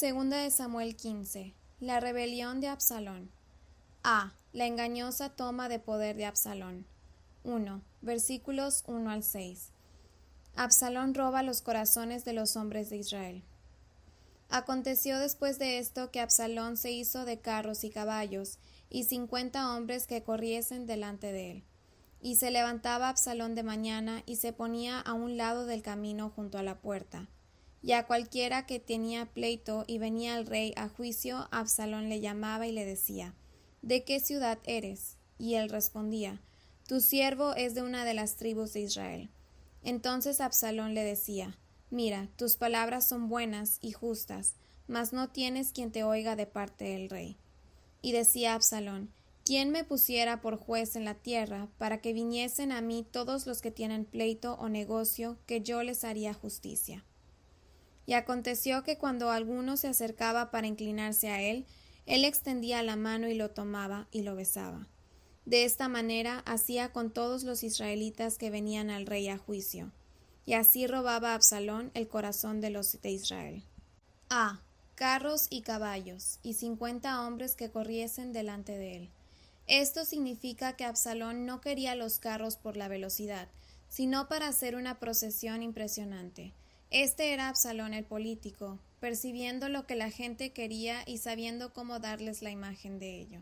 Segunda de Samuel 15. La rebelión de Absalón. A. La engañosa toma de poder de Absalón. 1. Versículos 1 al 6. Absalón roba los corazones de los hombres de Israel. Aconteció después de esto que Absalón se hizo de carros y caballos, y 50 hombres que corriesen delante de él. Y se levantaba Absalón de mañana, y se ponía a un lado del camino junto a la puerta. Y a cualquiera que tenía pleito y venía al rey a juicio, Absalón le llamaba y le decía: ¿De qué ciudad eres? Y él respondía: Tu siervo es de una de las tribus de Israel. Entonces Absalón le decía: Mira, tus palabras son buenas y justas, mas no tienes quien te oiga de parte del rey. Y decía Absalón: ¿Quién me pusiera por juez en la tierra, para que viniesen a mí todos los que tienen pleito o negocio, que yo les haría justicia? Y aconteció que cuando alguno se acercaba para inclinarse a él extendía la mano y lo tomaba y lo besaba. De esta manera hacía con todos los israelitas que venían al rey a juicio. Y así robaba Absalón el corazón de los de Israel. A. Carros y caballos, y 50 hombres que corriesen delante de él. Esto significa que Absalón no quería los carros por la velocidad, sino para hacer una procesión impresionante. Este era Absalón el político, percibiendo lo que la gente quería y sabiendo cómo darles la imagen de ello.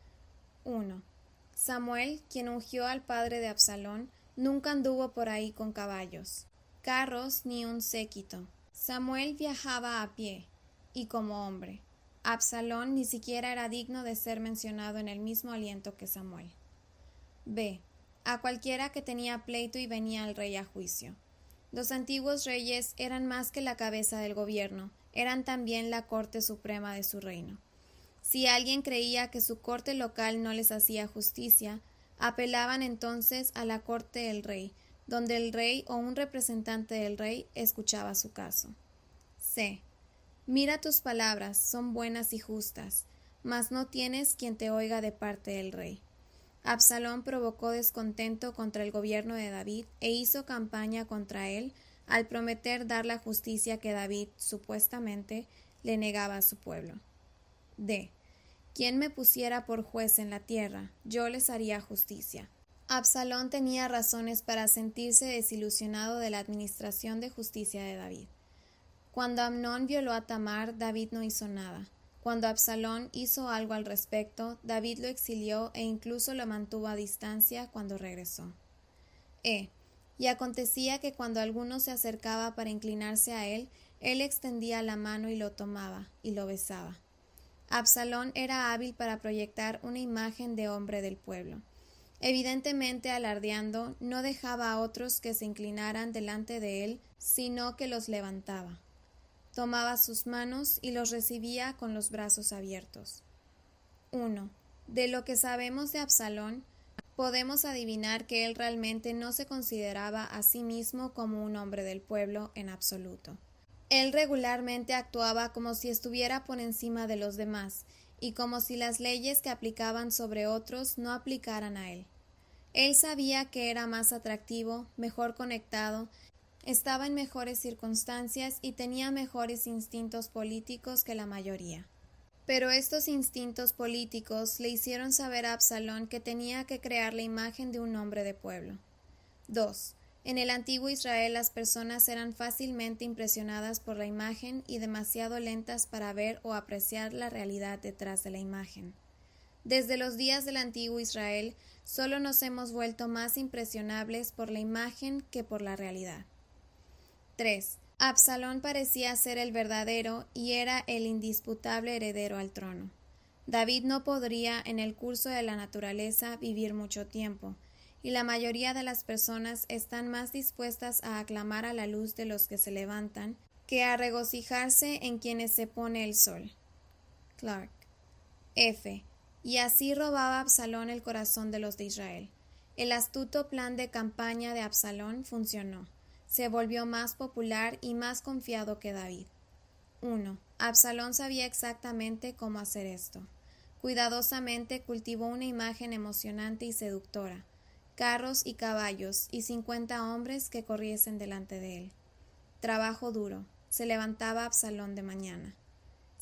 1. Samuel, quien ungió al padre de Absalón, nunca anduvo por ahí con caballos, carros ni un séquito. Samuel viajaba a pie, y como hombre. Absalón ni siquiera era digno de ser mencionado en el mismo aliento que Samuel. B. A cualquiera que tenía pleito y venía al rey a juicio. Los antiguos reyes eran más que la cabeza del gobierno, eran también la corte suprema de su reino. Si alguien creía que su corte local no les hacía justicia, apelaban entonces a la corte del rey, donde el rey o un representante del rey escuchaba su caso. C. Mira, tus palabras son buenas y justas, mas no tienes quien te oiga de parte del rey. Absalón provocó descontento contra el gobierno de David e hizo campaña contra él al prometer dar la justicia que David, supuestamente, le negaba a su pueblo. D. Quien me pusiera por juez en la tierra, yo les haría justicia. Absalón tenía razones para sentirse desilusionado de la administración de justicia de David. Cuando Amnón violó a Tamar, David no hizo nada. Cuando Absalón hizo algo al respecto, David lo exilió e incluso lo mantuvo a distancia cuando regresó. Y acontecía que cuando alguno se acercaba para inclinarse a él extendía la mano y lo tomaba, y lo besaba. Absalón era hábil para proyectar una imagen de hombre del pueblo. Evidentemente, alardeando, no dejaba a otros que se inclinaran delante de él, sino que los levantaba. Tomaba sus manos y los recibía con los brazos abiertos. 1. De lo que sabemos de Absalón, podemos adivinar que él realmente no se consideraba a sí mismo como un hombre del pueblo en absoluto. Él regularmente actuaba como si estuviera por encima de los demás, y como si las leyes que aplicaban sobre otros no aplicaran a él. Él sabía que era más atractivo, mejor conectado, estaba en mejores circunstancias y tenía mejores instintos políticos que la mayoría. Pero estos instintos políticos le hicieron saber a Absalón que tenía que crear la imagen de un hombre de pueblo. 2. En el antiguo Israel las personas eran fácilmente impresionadas por la imagen y demasiado lentas para ver o apreciar la realidad detrás de la imagen. Desde los días del antiguo Israel, solo nos hemos vuelto más impresionables por la imagen que por la realidad. 3. Absalón parecía ser el verdadero y era el indisputable heredero al trono. David no podría, en el curso de la naturaleza, vivir mucho tiempo, y la mayoría de las personas están más dispuestas a aclamar a la luz de los que se levantan que a regocijarse en quienes se pone el sol. Clark. F. Y así robaba Absalón el corazón de los de Israel. El astuto plan de campaña de Absalón funcionó. Se volvió más popular y más confiado que David. 1. Absalón sabía exactamente cómo hacer esto. Cuidadosamente cultivó una imagen emocionante y seductora, carros y caballos y 50 hombres que corriesen delante de él. Trabajo duro. Se levantaba Absalón de mañana.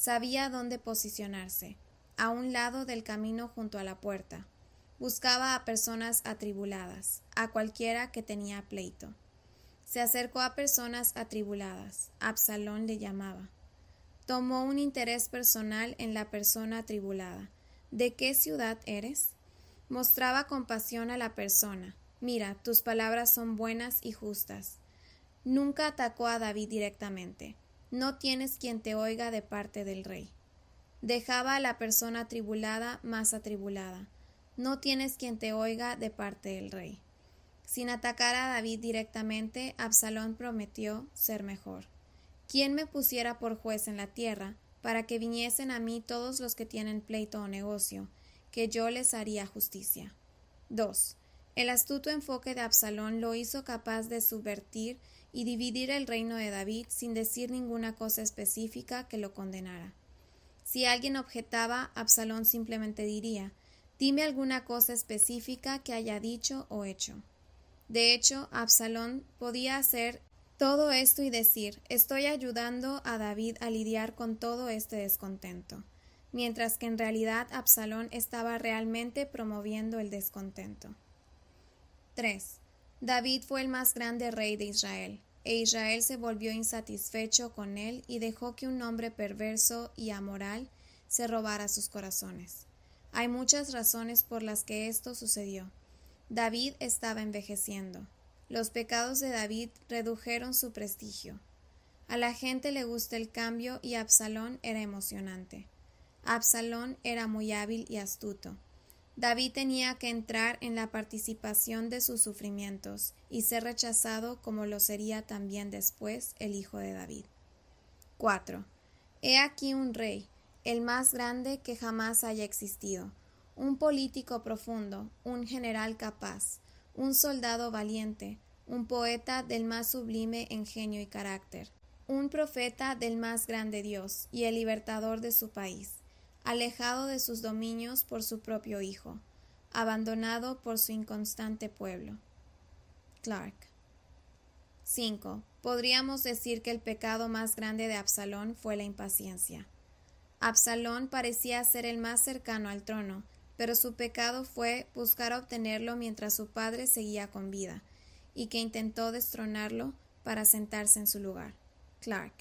Sabía dónde posicionarse, a un lado del camino junto a la puerta. Buscaba a personas atribuladas, a cualquiera que tenía pleito. Se acercó a personas atribuladas, Absalón le llamaba. Tomó un interés personal en la persona atribulada. ¿De qué ciudad eres? Mostraba compasión a la persona. Mira, tus palabras son buenas y justas. Nunca atacó a David directamente. No tienes quien te oiga de parte del rey. Dejaba a la persona atribulada más atribulada. No tienes quien te oiga de parte del rey. Sin atacar a David directamente, Absalón prometió ser mejor. ¿Quién me pusiera por juez en la tierra, para que viniesen a mí todos los que tienen pleito o negocio, que yo les haría justicia? 2. El astuto enfoque de Absalón lo hizo capaz de subvertir y dividir el reino de David sin decir ninguna cosa específica que lo condenara. Si alguien objetaba, Absalón simplemente diría: dime alguna cosa específica que haya dicho o hecho. De hecho, Absalón podía hacer todo esto y decir: estoy ayudando a David a lidiar con todo este descontento, mientras que en realidad Absalón estaba realmente promoviendo el descontento. 3. David fue el más grande rey de Israel, e Israel se volvió insatisfecho con él y dejó que un hombre perverso y amoral se robara sus corazones. Hay muchas razones por las que esto sucedió. David estaba envejeciendo. Los pecados de David redujeron su prestigio. A la gente le gusta el cambio y Absalón era emocionante. Absalón era muy hábil y astuto. David tenía que entrar en la participación de sus sufrimientos y ser rechazado como lo sería también después el hijo de David. 4. He aquí un rey, el más grande que jamás haya existido, un político profundo, un general capaz, un soldado valiente, un poeta del más sublime ingenio y carácter, un profeta del más grande Dios y el libertador de su país, alejado de sus dominios por su propio hijo, abandonado por su inconstante pueblo. Clark. 5. Podríamos decir que el pecado más grande de Absalón fue la impaciencia. Absalón parecía ser el más cercano al trono, pero su pecado fue buscar obtenerlo mientras su padre seguía con vida, y que intentó destronarlo para sentarse en su lugar. Clark.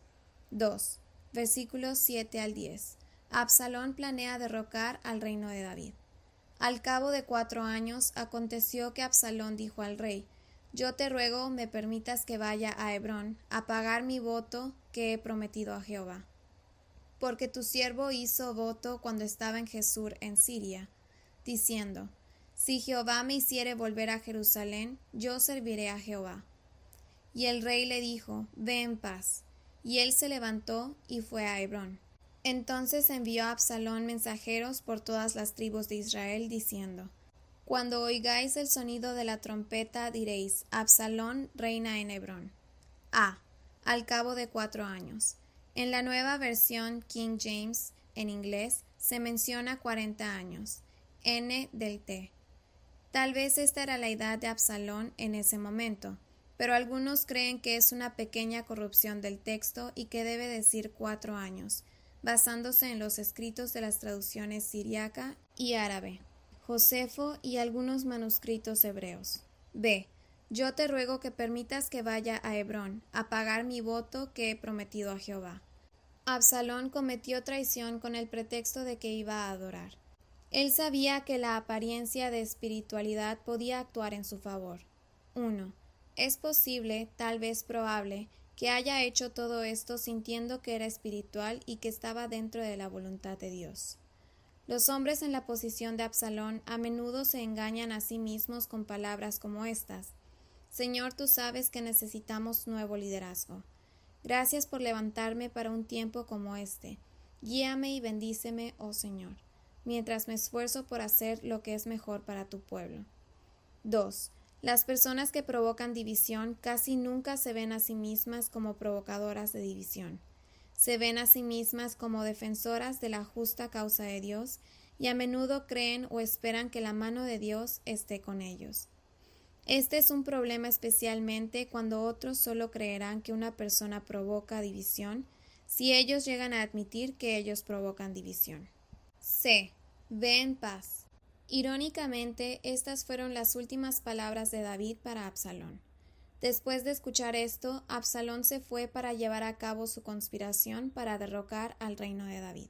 2. Versículos 7 al 10. Absalón planea derrocar al reino de David. Al cabo de 4 años, aconteció que Absalón dijo al rey: yo te ruego me permitas que vaya a Hebrón a pagar mi voto que he prometido a Jehová. Porque tu siervo hizo voto cuando estaba en Jesús en Siria, diciendo: si Jehová me hiciere volver a Jerusalén, yo serviré a Jehová. Y el rey le dijo: ve en paz. Y él se levantó y fue a Hebrón. Entonces envió a Absalón mensajeros por todas las tribus de Israel, diciendo: cuando oigáis el sonido de la trompeta, diréis: Absalón reina en Hebrón. A. Al cabo de 4 años. En la nueva versión King James, en inglés, se menciona 40 años. N del T. Tal vez esta era la edad de Absalón en ese momento, pero algunos creen que es una pequeña corrupción del texto y que debe decir 4 años, basándose en los escritos de las traducciones siriaca y árabe, Josefo y algunos manuscritos hebreos. B. Yo te ruego que permitas que vaya a Hebrón a pagar mi voto que he prometido a Jehová. Absalón cometió traición con el pretexto de que iba a adorar. Él sabía que la apariencia de espiritualidad podía actuar en su favor. 1. Es posible, tal vez probable, que haya hecho todo esto sintiendo que era espiritual y que estaba dentro de la voluntad de Dios. Los hombres en la posición de Absalón a menudo se engañan a sí mismos con palabras como estas: Señor, tú sabes que necesitamos nuevo liderazgo. Gracias por levantarme para un tiempo como este. Guíame y bendíceme, oh Señor, mientras me esfuerzo por hacer lo que es mejor para tu pueblo. 2. Las personas que provocan división casi nunca se ven a sí mismas como provocadoras de división. Se ven a sí mismas como defensoras de la justa causa de Dios y a menudo creen o esperan que la mano de Dios esté con ellos. Este es un problema especialmente cuando otros solo creerán que una persona provoca división si ellos llegan a admitir que ellos provocan división. C. Ve en paz. Irónicamente, estas fueron las últimas palabras de David para Absalón. Después de escuchar esto, Absalón se fue para llevar a cabo su conspiración para derrocar al reino de David.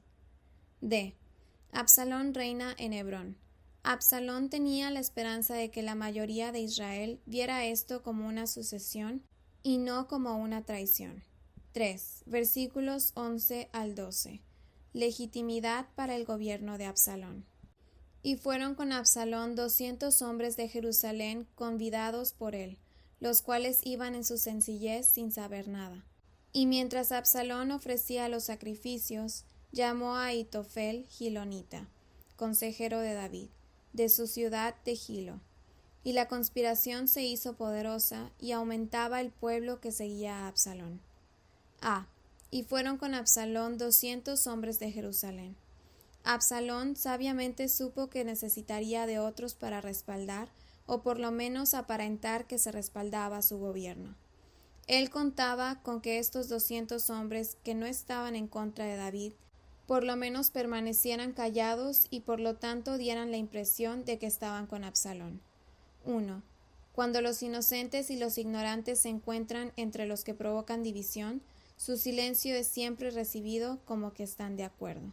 D. Absalón reina en Hebrón. Absalón tenía la esperanza de que la mayoría de Israel viera esto como una sucesión y no como una traición. 3. Versículos 11 al 12. Legitimidad para el gobierno de Absalón. Y fueron con Absalón 200 hombres de Jerusalén convidados por él, los cuales iban en su sencillez sin saber nada. Y mientras Absalón ofrecía los sacrificios, llamó a Ahitofel Gilonita, consejero de David, de su ciudad de Gilo. Y la conspiración se hizo poderosa y aumentaba el pueblo que seguía a Absalón. A. Y fueron con Absalón 200 hombres de Jerusalén. Absalón sabiamente supo que necesitaría de otros para respaldar, o por lo menos aparentar que se respaldaba su gobierno. Él contaba con que estos 200 hombres que no estaban en contra de David, por lo menos permanecieran callados y por lo tanto dieran la impresión de que estaban con Absalón. 1. Cuando los inocentes y los ignorantes se encuentran entre los que provocan división, su silencio es siempre recibido como que están de acuerdo.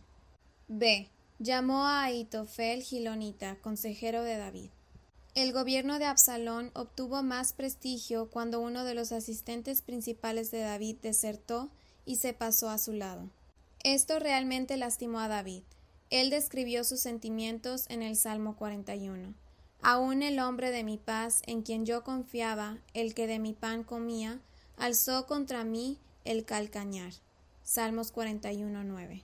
B. Llamó a Ahitofel Gilonita, consejero de David. El gobierno de Absalón obtuvo más prestigio cuando uno de los asistentes principales de David desertó y se pasó a su lado. Esto realmente lastimó a David. Él describió sus sentimientos en el Salmo 41. Aún el hombre de mi paz, en quien yo confiaba, el que de mi pan comía, alzó contra mí el calcañar. Salmos 41:9.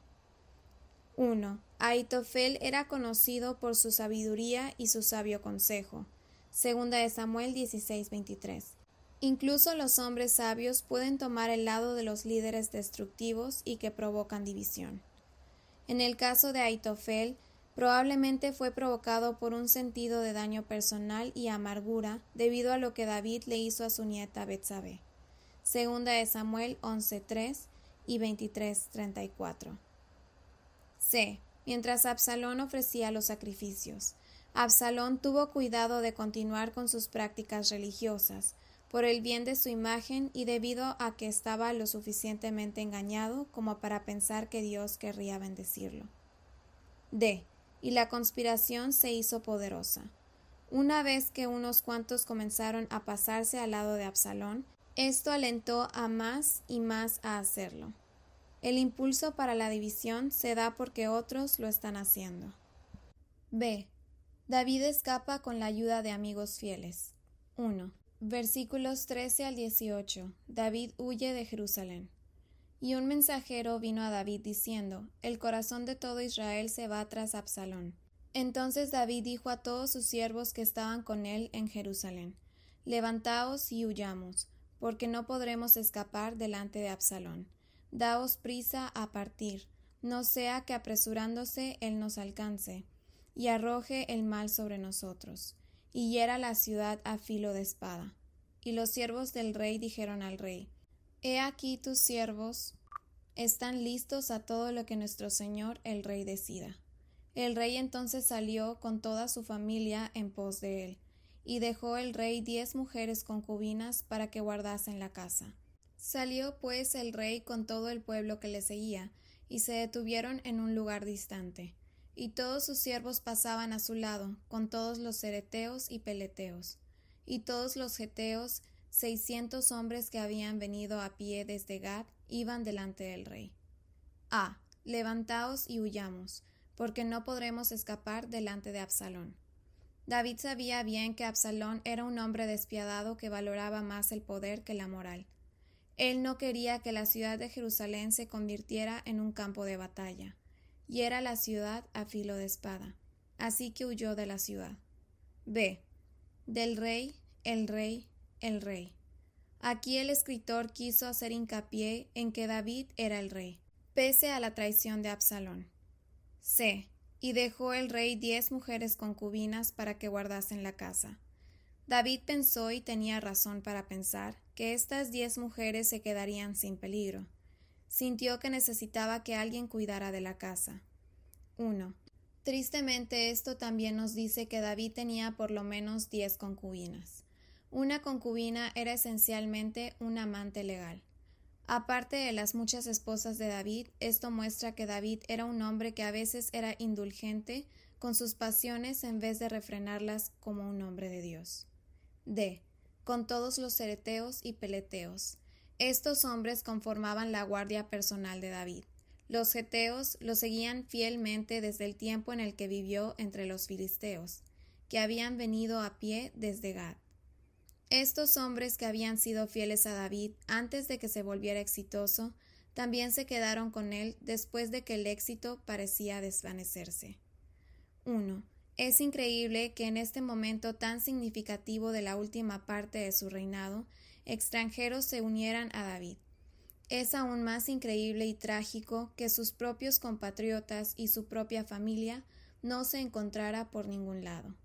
1. Ahitofel era conocido por su sabiduría y su sabio consejo. Segunda de Samuel 16:23. Incluso los hombres sabios pueden tomar el lado de los líderes destructivos y que provocan división. En el caso de Ahitofel, probablemente fue provocado por un sentido de daño personal y amargura debido a lo que David le hizo a su nieta Betsabé. Segunda de Samuel 11:3 y 23:34. C. Mientras Absalón ofrecía los sacrificios, Absalón tuvo cuidado de continuar con sus prácticas religiosas, por el bien de su imagen y debido a que estaba lo suficientemente engañado como para pensar que Dios querría bendecirlo. D. Y la conspiración se hizo poderosa. Una vez que unos cuantos comenzaron a pasarse al lado de Absalón, esto alentó a más y más a hacerlo. El impulso para la división se da porque otros lo están haciendo. B. David escapa con la ayuda de amigos fieles. 1. Versículos 13 al 18. David huye de Jerusalén. Y un mensajero vino a David diciendo: El corazón de todo Israel se va tras Absalón. Entonces David dijo a todos sus siervos que estaban con él en Jerusalén: Levantaos y huyamos, porque no podremos escapar delante de Absalón. Daos prisa a partir, no sea que apresurándose él nos alcance, y arroje el mal sobre nosotros, y hiera la ciudad a filo de espada. Y los siervos del rey dijeron al rey: He aquí tus siervos están listos a todo lo que nuestro señor el rey decida. El rey entonces salió con toda su familia en pos de él, y dejó el rey 10 mujeres concubinas para que guardasen la casa. Salió pues el rey con todo el pueblo que le seguía, y se detuvieron en un lugar distante. Y todos sus siervos pasaban a su lado, con todos los cereteos y peleteos, y todos los geteos, 600 hombres que habían venido a pie desde Gad, iban delante del rey. A. Levantaos y huyamos, porque no podremos escapar delante de Absalón. David sabía bien que Absalón era un hombre despiadado que valoraba más el poder que la moral. Él no quería que la ciudad de Jerusalén se convirtiera en un campo de batalla, y era la ciudad a filo de espada, así que huyó de la ciudad. B. Del rey, el rey, el rey. Aquí el escritor quiso hacer hincapié en que David era el rey, pese a la traición de Absalón. C. Y dejó el rey 10 mujeres concubinas para que guardasen la casa. David pensó, y tenía razón para pensar, que estas 10 mujeres se quedarían sin peligro. sintió que necesitaba que alguien cuidara de la casa. 1. Tristemente, esto también nos dice que David tenía por lo menos 10 concubinas. Una concubina era esencialmente un amante legal. Aparte de las muchas esposas de David, esto muestra que David era un hombre que a veces era indulgente con sus pasiones en vez de refrenarlas como un hombre de Dios. D. Con todos los cereteos y peleteos. Estos hombres conformaban la guardia personal de David. Los geteos lo seguían fielmente desde el tiempo en el que vivió entre los filisteos, que habían venido a pie desde Gad. Estos hombres que habían sido fieles a David antes de que se volviera exitoso, también se quedaron con él después de que el éxito parecía desvanecerse. 1. Es increíble que en este momento tan significativo de la última parte de su reinado, extranjeros se unieran a David. Es aún más increíble y trágico que sus propios compatriotas y su propia familia no se encontrara por ningún lado.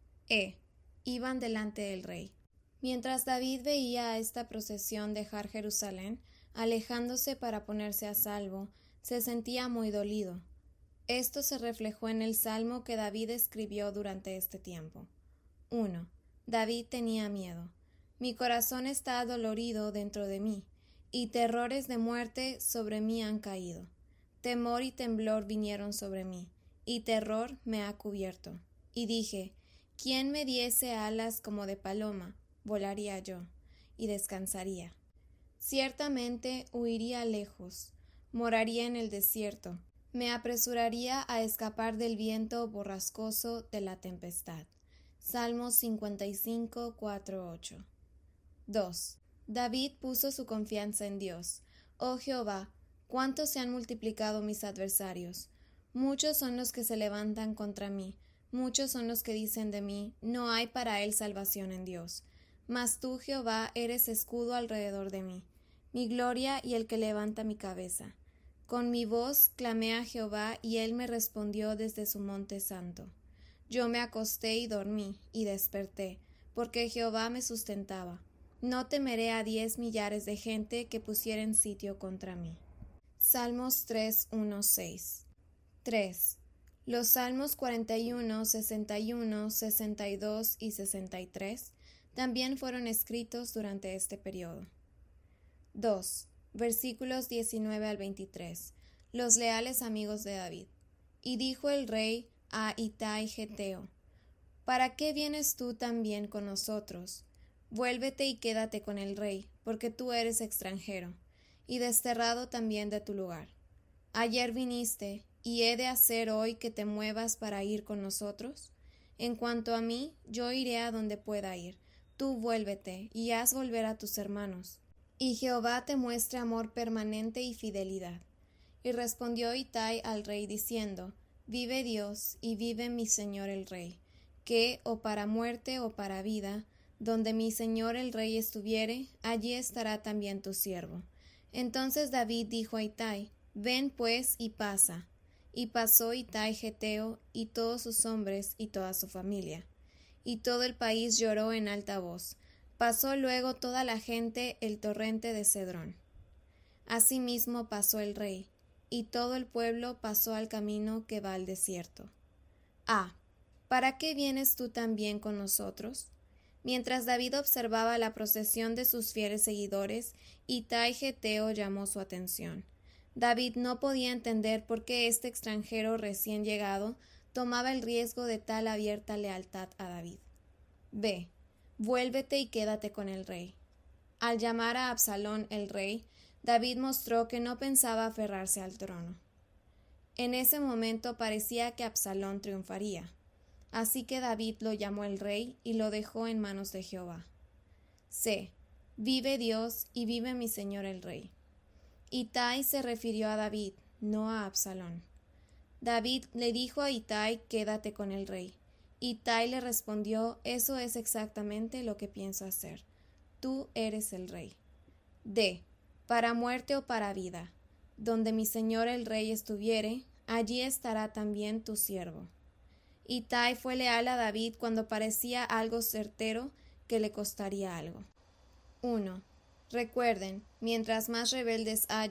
Iban delante del rey. Mientras David veía a esta procesión dejar Jerusalén, alejándose para ponerse a salvo, se sentía muy dolido. Esto se reflejó en el salmo que David escribió durante este tiempo. 1. David tenía miedo. Mi corazón está adolorido dentro de mí, y terrores de muerte sobre mí han caído. Temor y temblor vinieron sobre mí, y terror me ha cubierto. Y dije, ¿quién me diese alas como de paloma? Volaría yo, y descansaría. Ciertamente huiría lejos, moraría en el desierto, me apresuraría a escapar del viento borrascoso de la tempestad. Salmos 55, 4, 8. 2. David puso su confianza en Dios. Oh Jehová, cuánto se han multiplicado mis adversarios. Muchos son los que se levantan contra mí, muchos son los que dicen de mí, no hay para él salvación en Dios. Mas tú, Jehová, eres escudo alrededor de mí, mi gloria y el que levanta mi cabeza. Con mi voz clamé a Jehová, y él me respondió desde su monte santo. Yo me acosté y dormí, y desperté, porque Jehová me sustentaba. No temeré a 10 millares de gente que pusieren sitio contra mí. Salmos 3, 1, 6. 3. Los Salmos 41, 61, 62 y 63 también fueron escritos durante este periodo. 2. Versículos 19 al 23. Los leales amigos de David. Y dijo el rey a Itai Geteo, ¿para qué vienes tú también con nosotros? Vuélvete y quédate con el rey, porque tú eres extranjero, y desterrado también de tu lugar. Ayer viniste, ¿y he de hacer hoy que te muevas para ir con nosotros? En cuanto a mí, yo iré a donde pueda ir. Tú vuélvete, y haz volver a tus hermanos. Y Jehová te muestre amor permanente y fidelidad. Y respondió Itai al rey diciendo, Vive Dios, y vive mi señor el rey, que, o para muerte o para vida, donde mi señor el rey estuviere, allí estará también tu siervo. Entonces David dijo a Itai, Ven pues y pasa. Y pasó Itai Geteo, y todos sus hombres, y toda su familia. Y todo el país lloró en alta voz. Pasó luego toda la gente el torrente de Cedrón. Asimismo pasó el rey, y todo el pueblo pasó al camino que va al desierto. ¿Para qué vienes tú también con nosotros? Mientras David observaba la procesión de sus fieles seguidores, Itai Geteo llamó su atención. David no podía entender por qué este extranjero recién llegado tomaba el riesgo de tal abierta lealtad a David. B. Vuélvete y quédate con el rey. Al llamar a Absalón el rey, David mostró que no pensaba aferrarse al trono. En ese momento parecía que Absalón triunfaría. Así que David lo llamó el rey y lo dejó en manos de Jehová. C. Vive Dios y vive mi señor el rey. Itai se refirió a David, no a Absalón. David le dijo a Itai, quédate con el rey. Itai le respondió, eso es exactamente lo que pienso hacer. Tú eres el rey. D. Para muerte o para vida. Donde mi señor el rey estuviere, allí estará también tu siervo. Itai fue leal a David cuando parecía algo certero que le costaría algo. 1. Recuerden, mientras más rebeldes haya,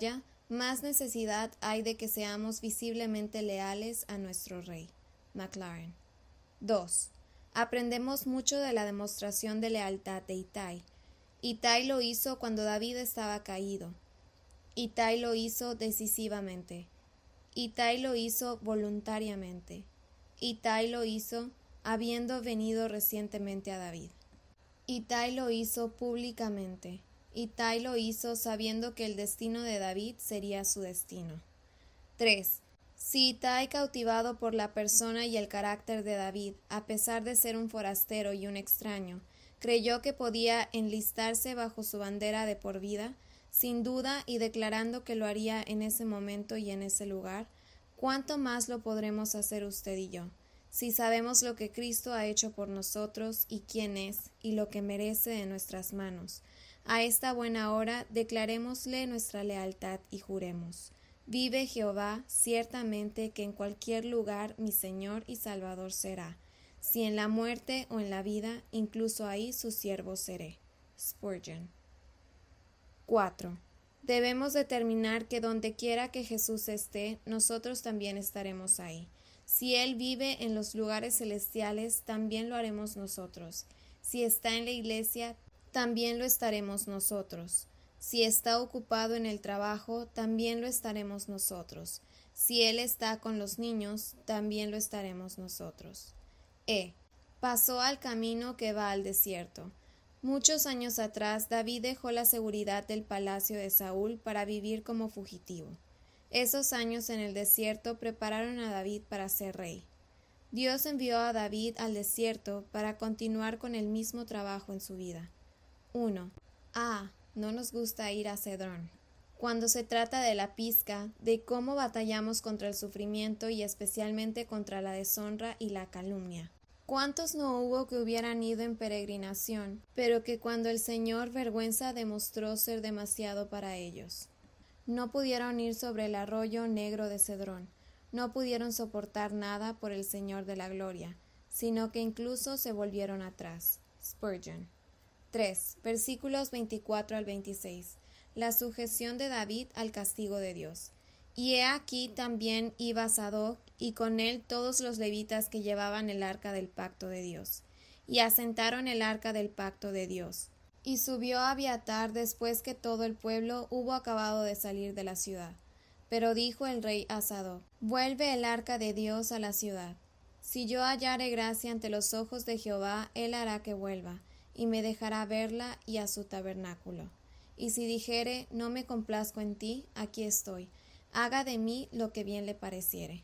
Más necesidad hay de que seamos visiblemente leales a nuestro Rey. Maclaren. 2. Aprendemos mucho de la demostración de lealtad de Ittai. Ittai lo hizo cuando David estaba caído. Ittai lo hizo decisivamente. Ittai lo hizo voluntariamente. Ittai lo hizo habiendo venido recientemente a David. Ittai lo hizo públicamente. Ittai lo hizo sabiendo que el destino de David sería su destino. 3. Si Ittai, cautivado por la persona y el carácter de David, a pesar de ser un forastero y un extraño, creyó que podía enlistarse bajo su bandera de por vida, sin duda y declarando que lo haría en ese momento y en ese lugar, ¿cuánto más lo podremos hacer usted y yo, si sabemos lo que Cristo ha hecho por nosotros y quién es, y lo que merece de nuestras manos? A esta buena hora declarémosle nuestra lealtad y juremos: vive Jehová, ciertamente que en cualquier lugar mi Señor y Salvador será, si en la muerte o en la vida, incluso ahí su siervo seré. Spurgeon. 4. Debemos determinar que donde quiera que Jesús esté, nosotros también estaremos ahí. Si Él vive en los lugares celestiales, también lo haremos nosotros. Si está en la iglesia, también lo estaremos nosotros. Si está ocupado en el trabajo, también lo estaremos nosotros. Si Él está con los niños, también lo estaremos nosotros. Pasó al camino que va al desierto. Muchos años atrás, David dejó la seguridad del palacio de Saúl para vivir como fugitivo. Esos años en el desierto prepararon a David para ser rey. Dios envió a David al desierto para continuar con el mismo trabajo en su vida. 1. No nos gusta ir a Cedrón. Cuando se trata de la pizca, de cómo batallamos contra el sufrimiento y especialmente contra la deshonra y la calumnia. ¿Cuántos no hubo que hubieran ido en peregrinación, pero que cuando el Señor vergüenza demostró ser demasiado para ellos? No pudieron ir sobre el arroyo negro de Cedrón, no pudieron soportar nada por el Señor de la gloria, sino que incluso se volvieron atrás. Spurgeon. 3. Versículos 24 al 26. La sujeción de David al castigo de Dios. Y he aquí también iba Sadoc, y con él todos los levitas que llevaban el arca del pacto de Dios. Y asentaron el arca del pacto de Dios. Y subió Abiatar después que todo el pueblo hubo acabado de salir de la ciudad. Pero dijo el rey a Sadoc: vuelve el arca de Dios a la ciudad. Si yo hallare gracia ante los ojos de Jehová, él hará que vuelva, y me dejará verla y a su tabernáculo. Y si dijere: no me complazco en ti, aquí estoy, haga de mí lo que bien le pareciere.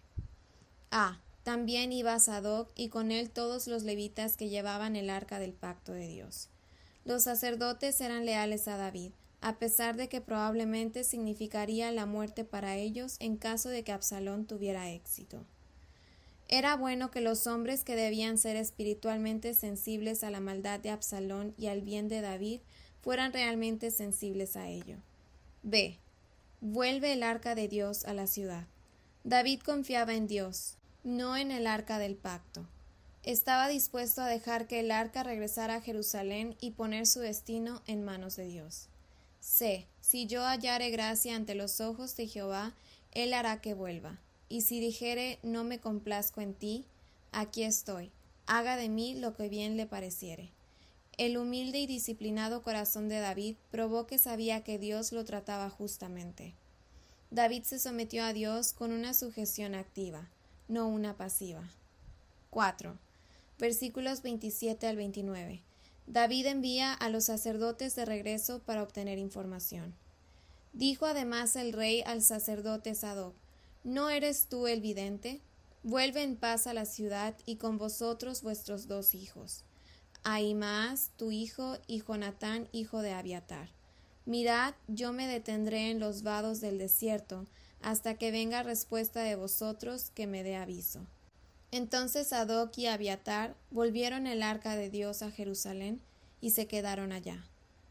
También iba Sadoc, y con él todos los levitas que llevaban el arca del pacto de Dios. Los sacerdotes eran leales a David, a pesar de que probablemente significaría la muerte para ellos en caso de que Absalón tuviera éxito. Era bueno que los hombres que debían ser espiritualmente sensibles a la maldad de Absalón y al bien de David fueran realmente sensibles a ello. Vuelve el arca de Dios a la ciudad. David confiaba en Dios, no en el arca del pacto. Estaba dispuesto a dejar que el arca regresara a Jerusalén y poner su destino en manos de Dios. Si yo hallare gracia ante los ojos de Jehová, él hará que vuelva. Y si dijere: no me complazco en ti, aquí estoy, haga de mí lo que bien le pareciere. El humilde y disciplinado corazón de David probó que sabía que Dios lo trataba justamente. David se sometió a Dios con una sujeción activa, no una pasiva. 4. Versículos 27 al 29. David envía a los sacerdotes de regreso para obtener información. Dijo además el rey al sacerdote Sadoc: ¿no eres tú el vidente? Vuelve en paz a la ciudad y con vosotros vuestros 2 hijos, Ahimaas tu hijo y Jonatán hijo de Abiatar. Mirad, yo me detendré en los vados del desierto hasta que venga respuesta de vosotros que me dé aviso. Entonces Sadoc y Abiatar volvieron el arca de Dios a Jerusalén y se quedaron allá.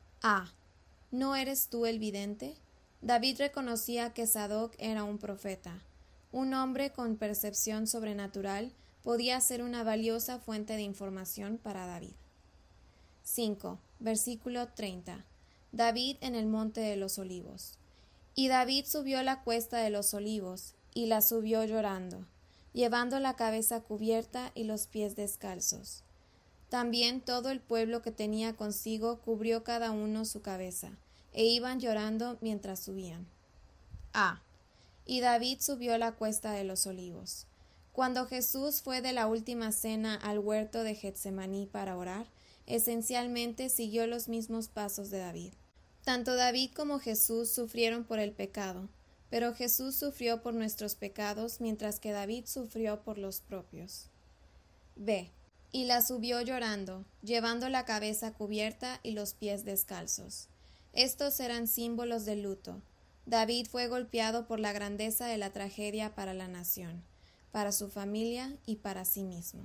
¿No eres tú el vidente? David reconocía que Sadoc era un profeta. Un hombre con percepción sobrenatural podía ser una valiosa fuente de información para David. 5. Versículo 30. David en el monte de los olivos. Y David subió la cuesta de los olivos, y la subió llorando, llevando la cabeza cubierta y los pies descalzos. También todo el pueblo que tenía consigo cubrió cada uno su cabeza, e iban llorando mientras subían. A. Y David subió la cuesta de los olivos. Cuando Jesús fue de la última cena al huerto de Getsemaní para orar, esencialmente siguió los mismos pasos de David. Tanto David como Jesús sufrieron por el pecado, pero Jesús sufrió por nuestros pecados mientras que David sufrió por los propios. B. Y la subió llorando, llevando la cabeza cubierta y los pies descalzos. Estos eran símbolos de luto. David fue golpeado por la grandeza de la tragedia para la nación, para su familia y para sí mismo.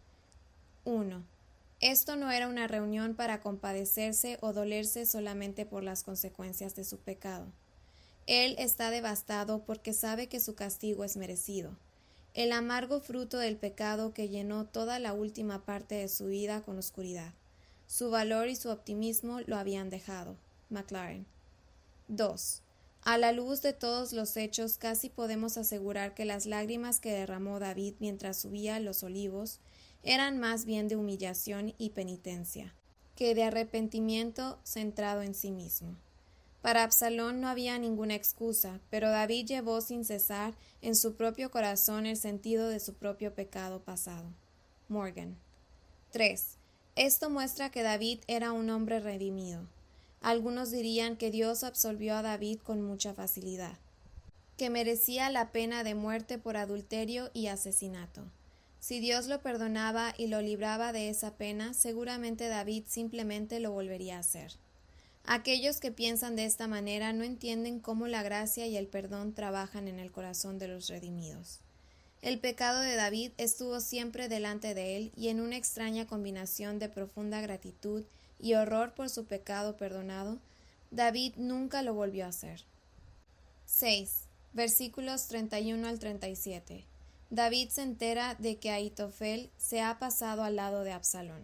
1. Esto no era una reunión para compadecerse o dolerse solamente por las consecuencias de su pecado. Él está devastado porque sabe que su castigo es merecido. El amargo fruto del pecado que llenó toda la última parte de su vida con oscuridad. Su valor y su optimismo lo habían dejado. Maclaren. 2. A la luz de todos los hechos, casi podemos asegurar que las lágrimas que derramó David mientras subía a los olivos eran más bien de humillación y penitencia, que de arrepentimiento centrado en sí mismo. Para Absalón no había ninguna excusa, pero David llevó sin cesar en su propio corazón el sentido de su propio pecado pasado. Morgan. 3. Esto muestra que David era un hombre redimido. Algunos dirían que Dios absolvió a David con mucha facilidad, que merecía la pena de muerte por adulterio y asesinato. Si Dios lo perdonaba y lo libraba de esa pena, seguramente David simplemente lo volvería a hacer. Aquellos que piensan de esta manera no entienden cómo la gracia y el perdón trabajan en el corazón de los redimidos. El pecado de David estuvo siempre delante de él y en una extraña combinación de profunda gratitud y horror por su pecado perdonado, David nunca lo volvió a hacer. 6. Versículos 31 al 37. David se entera de que Ahitofel se ha pasado al lado de Absalón.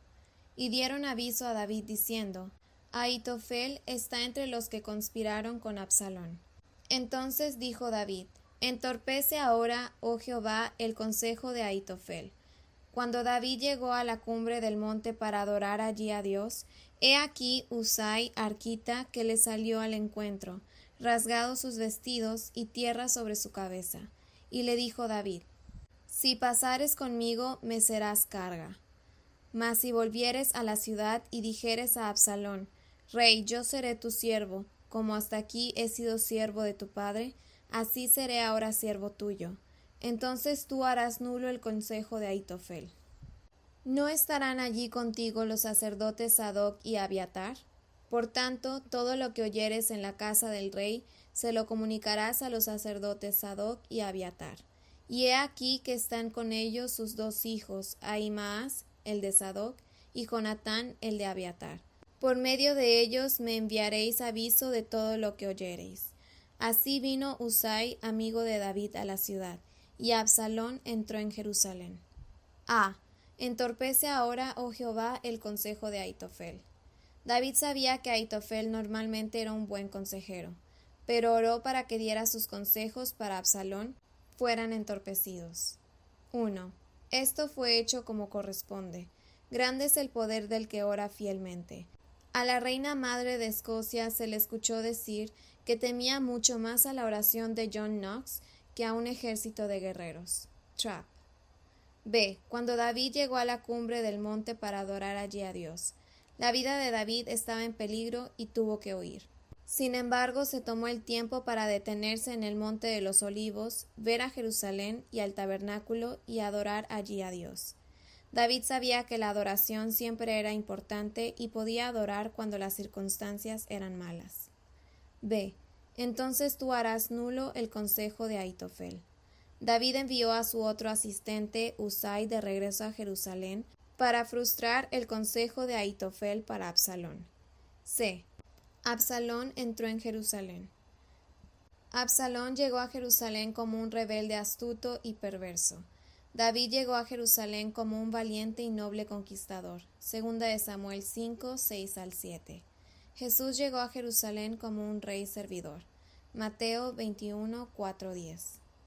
Y dieron aviso a David diciendo: Ahitofel está entre los que conspiraron con Absalón. Entonces dijo David: Entorpece ahora, oh Jehová, el consejo de Ahitofel. Cuando David llegó a la cumbre del monte para adorar allí a Dios, he aquí Husai arquita que le salió al encuentro, rasgados sus vestidos y tierra sobre su cabeza. Y le dijo David: Si pasares conmigo, me serás carga. Mas si volvieres a la ciudad y dijeres a Absalón: Rey, yo seré tu siervo, como hasta aquí he sido siervo de tu padre, así seré ahora siervo tuyo. Entonces tú harás nulo el consejo de Ahitofel. ¿No estarán allí contigo los sacerdotes Sadoc y Abiatar? Por tanto, todo lo que oyeres en la casa del rey, se lo comunicarás a los sacerdotes Sadoc y Abiatar. Y he aquí que están con ellos sus dos hijos, Ahimaas, el de Sadoc, y Jonatán, el de Abiatar. Por medio de ellos me enviaréis aviso de todo lo que oyereis. Así vino Husai, amigo de David, a la ciudad, y Absalón entró en Jerusalén. A. Entorpece ahora, oh Jehová, el consejo de Ahitofel. David sabía que Ahitofel normalmente era un buen consejero, pero oró para que diera sus consejos para Absalón fueran entorpecidos. 1. Esto fue hecho como corresponde. Grande es el poder del que ora fielmente. A la reina madre de Escocia se le escuchó decir que temía mucho más a la oración de John Knox que a un ejército de guerreros. Trapp. B. Cuando David llegó a la cumbre del monte para adorar allí a Dios. La vida de David estaba en peligro y tuvo que huir. Sin embargo, se tomó el tiempo para detenerse en el monte de los olivos, ver a Jerusalén y al tabernáculo y adorar allí a Dios. David sabía que la adoración siempre era importante y podía adorar cuando las circunstancias eran malas. B. Entonces tú harás nulo el consejo de Ahitofel. David envió a su otro asistente, Husai, de regreso a Jerusalén para frustrar el consejo de Ahitofel para Absalón. C. Absalón entró en Jerusalén. Absalón llegó a Jerusalén como un rebelde astuto y perverso. David llegó a Jerusalén como un valiente y noble conquistador. Segunda de Samuel 5, 6 al 7. Jesús llegó a Jerusalén como un rey servidor. Mateo 21, 4, 10.